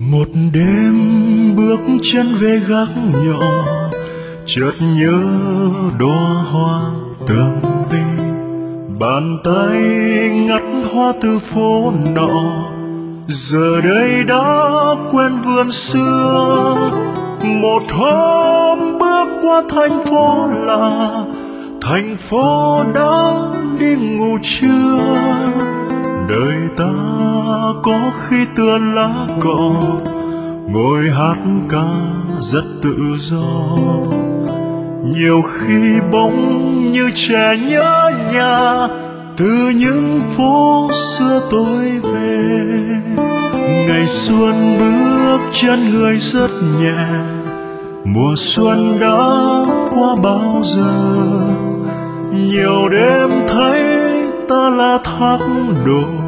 Một đêm bước chân về gác nhỏ, chợt nhớ đóa hoa tường vi. Bàn tay ngắt hoa từ phố nọ, giờ đây đã quen vườn xưa. Một hôm bước qua thành phố lạ, thành phố đã đi ngủ trưa. Đời ta có khi tựa lá cỏ, ngồi hát ca rất tự do. Nhiều khi bỗng như trẻ nhớ nhà, từ những phố xưa tôi về. Ngày xuân bước chân người rất nhẹ, mùa xuân đã qua bao giờ. Nhiều đêm thấy ta là thác đổ,